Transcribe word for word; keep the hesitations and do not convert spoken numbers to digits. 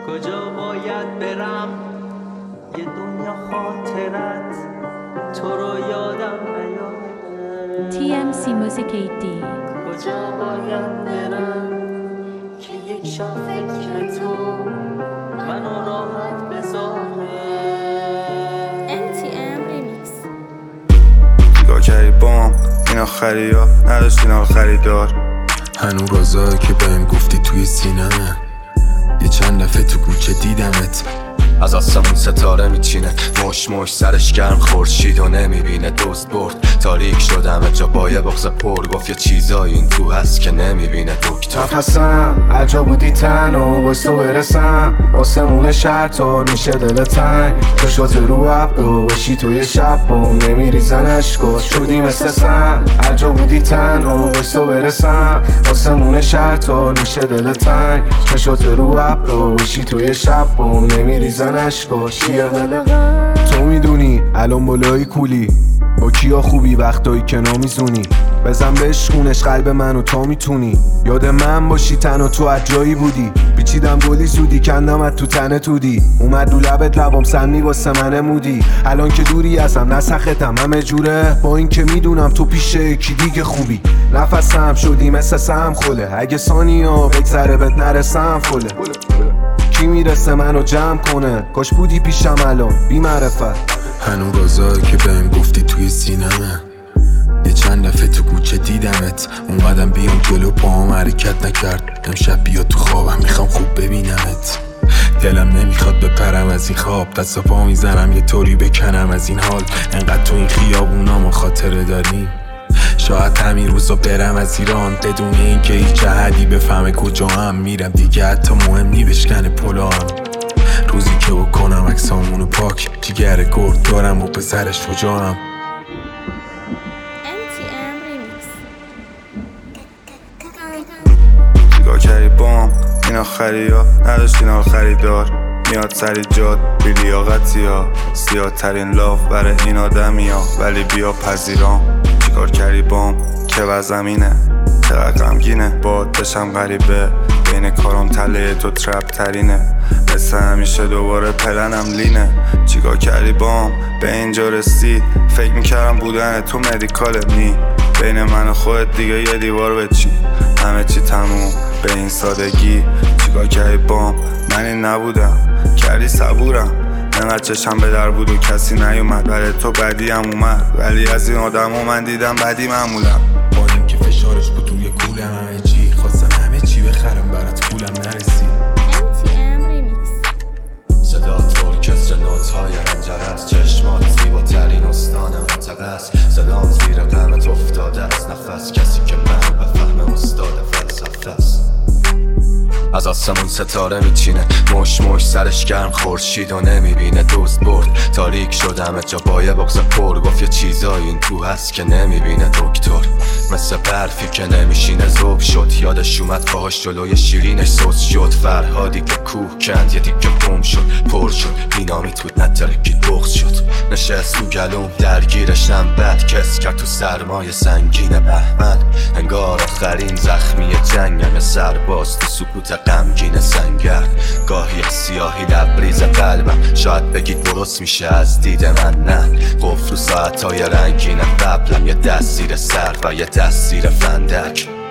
کجا باید برم یه دنیا خاطرت تو رو یادم نیاد. تی ام سی Music ایت دی. کجا باید برم که یک شب فکر تو منو راحت بذاره. ان تی ام ریمیکس. نگاه کردی بام این آخری ها نداشتی نال خریدار. هنو رازایی که بهم گفتی توی سینمه، یه چند دفعه تو کوچه دیدمت. از آسمون ستاره میچینه، مش مش سرش گرم خورشید و نمیبینه. دوست برد تاریک شدم جا با یه بغض پر، گفت یه چیزایی این تو هست که نمیبینه دکتر. نفسم عجا بودی تنها باز تو برسم، آسمون شهر تا میشه دل تنگ. تو شد رو ابرو باشی توی شب بام نمیریزن اشکا شدی مثل سم. عجا بودی تنها باز تو برسم، آسمون شهر تا میشه دل تنگ. تو شد رو ابرو باشی توی شب بام نمیریزن اشکا شیه دل. تو میدونی الان بالای کولی با کیا خوبی وقتایی که نمیزونی. بزن بشکونش قلب منو تا میتونی. یاد من باشی تنها تو از جایی بودی. بیچیدم گلی زودی کندم از تو تنه تودی. اومد دو لبت لبام سمی واسه من مودی. الان که دوری ازم نسختم همه جوره، با این که میدونم تو پیش یکی دیگه خوبی. نفسم شدی مثل سم خوله، اگه ثانیا بگذره بهت نرسم فله. کی میرسه منو جمع کنه، کاش بودی پیشم الان بی معرفت. هنو رازایی که بهم گفتی توی سینمه، یه چند دفعه تو کوچه دیدمت. اومدم بیام جلو پاهم حرکت نکرد. امشب بیا تو خوابم میخوام خوب ببینمت. دلم نمیخواد بپرم از این خواب، دست و پا میزنم یه طوری بکنم از این حال. انقدر تو این خیابونا ما خاطره داریم، شاید همین روزا برم از ایران بدون این که هیچ جهدی بفهمه کجا هم میرم. دیگه حتی مهم نی بشکنه پلام. روزی که بکنم عکسامونو پاک، جیگر گرد دارم و پسر شجاعم. ان تی ام ریمیکس. نگاه کردی بام این آخری ها نداشتی نال خریدار. میاد سری جاد بی لیاقتی ها، سیاه ترین لاف برای این آدمی ها، ولی بیا پذیرام. چیکار کردی بام که وزمینه، چقدر غمگینه باد بشم غریبه. بین کارم تله تو ترپ ترینه، مثل همیشه دوباره پلنم لینه. چیکار کردی بام به اینجا رسید، فکر میکردم بودن تو مدیکال نی. بین من و خودت دیگه یه دیوار بچین، همه چی تموم به این سادگی. چیکار کردی بام من این نبودم، کردی صبورم. انقدر چشم به در بود و کسی نیومد، برای تو بدی هم اومد. ولی از این آدم ها من دیدم بدی معمولم. با این که فشارش بود توی کولم همه چی، خواستم همه چی بخرم برات پولم نرسید. ان تی ام ریمیکس. صدا تو کسر نوت های رنجر است، چشمات زیباترین استان منطقه است. صدام زیر قمت افتاده است، نفس کسی که من بفهم استاد فلسفه است. از آسمون ستاره میچینه، مش مش سرش گرم خورشید و نمیبینه. دوست برد تاریک شدم جا با یه بغض پر، گفت یه چیزایی این تو هست که نمیبینه دکتر. مثل برفی که نمیشینه ذوب شد، یادش اومد پاهاش جلوی شیرینش سوز شد. فرهادی که کوه کند یه دیگه بوم شد، پر شد بینامی توت نترکید بغض شد. نشست تو گلوم درگیرشم بد، کس کرد تو سرمایه سنگین بهمن. انگار آخرین زخمی جنگم، سرباز تو سکوت غمگین سنگر. گاهی سیاهی لبریز قلبم، شاید بگید درست میشه از دید من نه. قفل و ساعتهای رنگین قبلم، یه دست زیر سر و یه دست زیر فندک.